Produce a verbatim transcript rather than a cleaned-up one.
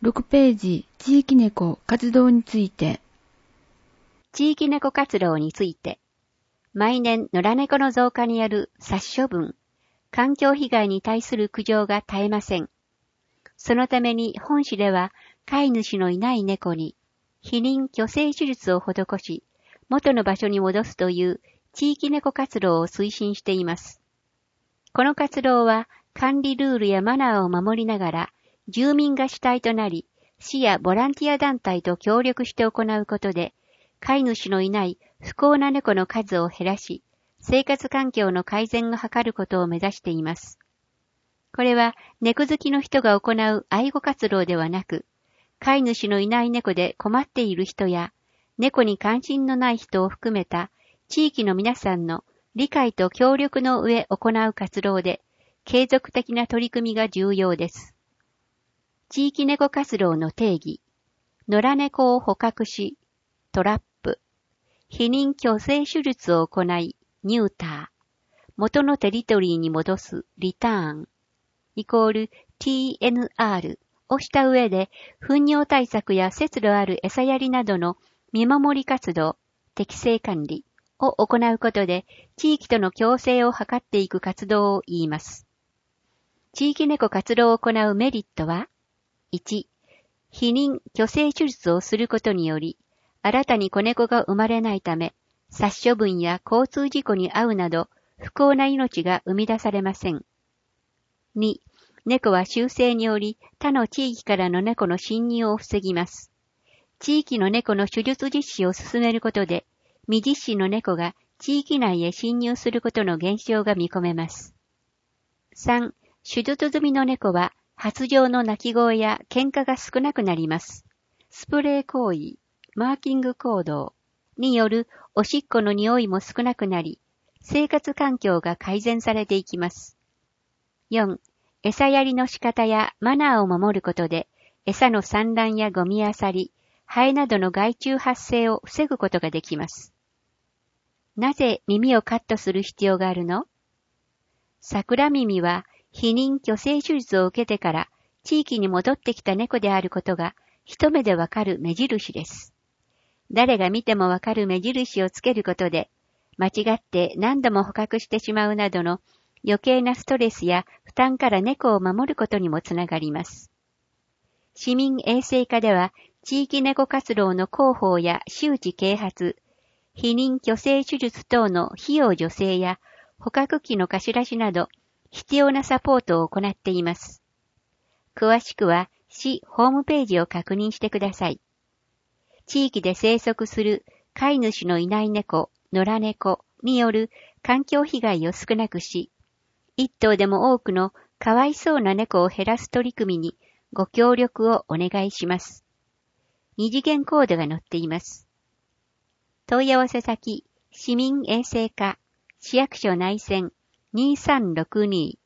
ろくページ、地域猫活動について。 地域猫活動について、毎年野良猫の増加による殺処分、環境被害に対する苦情が絶えません。そのために本市では飼い主のいない猫に避妊去勢手術を施し、元の場所に戻すという地域猫活動を推進しています。この活動は管理ルールやマナーを守りながら、住民が主体となり、市やボランティア団体と協力して行うことで、飼い主のいない不幸な猫の数を減らし、生活環境の改善を図ることを目指しています。これは猫好きの人が行う愛護活動ではなく、飼い主のいない猫で困っている人や、猫に関心のない人を含めた地域の皆さんの理解と協力の上行う活動で、継続的な取り組みが重要です。地域猫活動の定義、野良猫を捕獲し、トラップ、避妊去勢手術を行い、ニューター、元のテリトリーに戻す、リターン、イコール ティーエヌアール をした上で、糞尿対策や節度ある餌やりなどの見守り活動、適正管理を行うことで、地域との共生を図っていく活動を言います。地域猫活動を行うメリットは、いち、避妊去勢手術をすることにより、新たに子猫が生まれないため、殺処分や交通事故に遭うなど、不幸な命が生み出されません。に、猫は習性により他の地域からの猫の侵入を防ぎます。地域の猫の手術実施を進めることで、未実施の猫が地域内へ侵入することの減少が見込めます。さん、手術済みの猫は発情の鳴き声や喧嘩が少なくなります。スプレー行為、マーキング行動によるおしっこの匂いも少なくなり、生活環境が改善されていきます。よん、餌やりの仕方やマナーを守ることで、餌の散乱やゴミ漁り、ハエなどの害虫発生を防ぐことができます。なぜ耳をカットする必要があるの？桜耳は避妊去勢手術を受けてから地域に戻ってきた猫であることが一目でわかる目印です。誰が見てもわかる目印をつけることで、間違って何度も捕獲してしまうなどの余計なストレスや負担から猫を守ることにもつながります。市民衛生課では地域猫活動の広報や周知啓発、避妊去勢手術等の費用助成や捕獲器の貸し出しなど必要なサポートを行っています。詳しくは市ホームページを確認してください。地域で生息する飼い主のいない猫、野良猫による環境被害を少なくし、一頭でも多くのかわいそうな猫を減らす取り組みにご協力をお願いします。二次元コードが載っています。問い合わせ先、市民衛生課、市役所内線にさんろくに